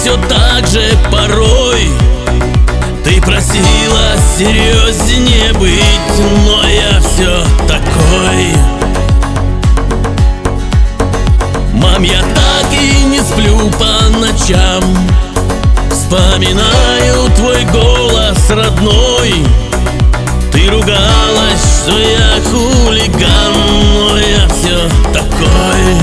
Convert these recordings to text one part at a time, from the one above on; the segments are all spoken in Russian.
все так же порой. Ты просила серьезнее быть, но я все такой. Мам, я так и не сплю по ночам, вспоминаю твой голос родной. Ты ругалась, что я хулиган, но я все такой.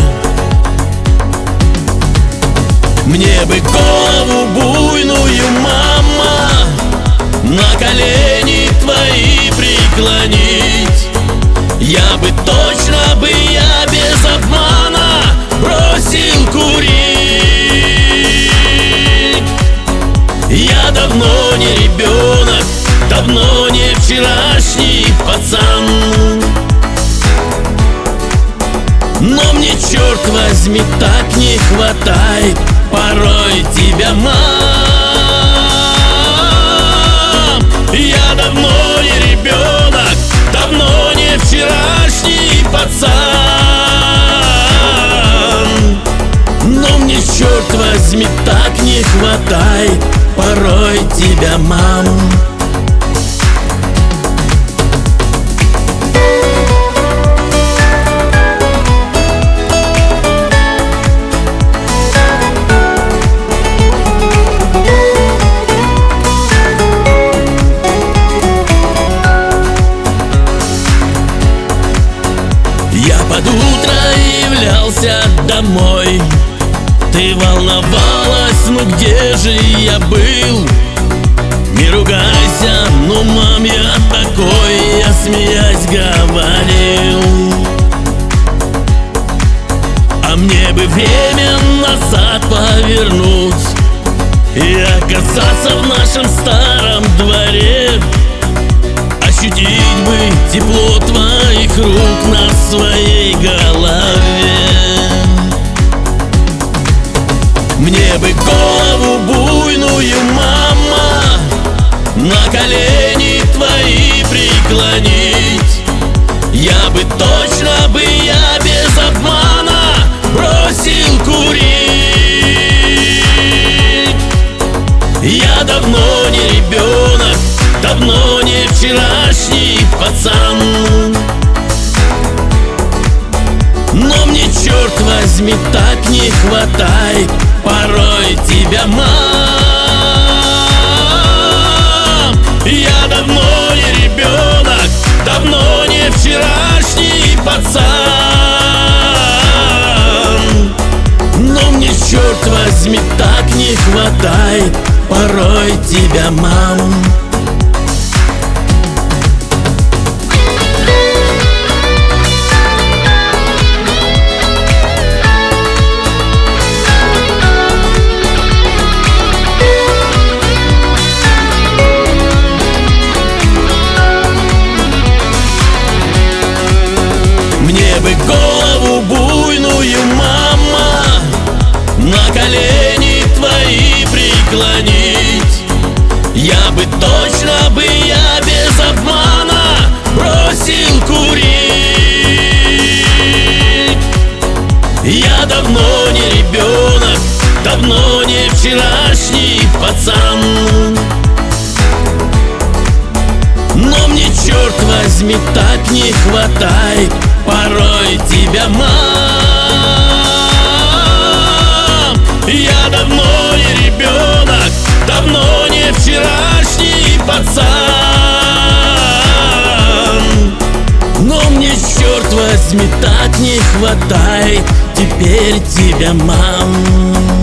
Мне бы голову буйную, мама, на колени твои преклонить. Я бы точно я без обмана бросил курить. Я давно не ребенок, давно не вчерашний пацан, но мне, черт возьми, так не хватает порой тебя, мам. Я давно не ребенок, давно не вчерашний пацан, но мне, черт возьми, так не хватает порой тебя, мам. Я под утро являлся домой. Ты волновалась, ну где же я был? Не ругайся, ну мам, я такой, я смеясь говорил. А мне бы время назад повернуть и оказаться в нашем старом дворе, ощутить бы тепло твоих рук на своей голове. Мне бы голову буйную, мама, на колени твои преклонить. Я бы точно я без обмана бросил курить. Я давно не ребенок, давно не вчерашний пацан, но мне, черт возьми, так не хватает порой тебя, мам. Я давно не ребенок, давно не вчерашний пацан, но мне, черт возьми, так не хватает порой тебя, мам. Мне бы голову буйную, мама, на колени твои преклонить. Я бы точно я без обмана бросил курить. Я давно не ребенок, давно не вчерашний пацан, но мне, черт возьми, так не хватает порой тебя, мам. Я давно не ребенок, давно не вчерашний пацан, но мне, черт возьми, так не хватает теперь тебя, мам.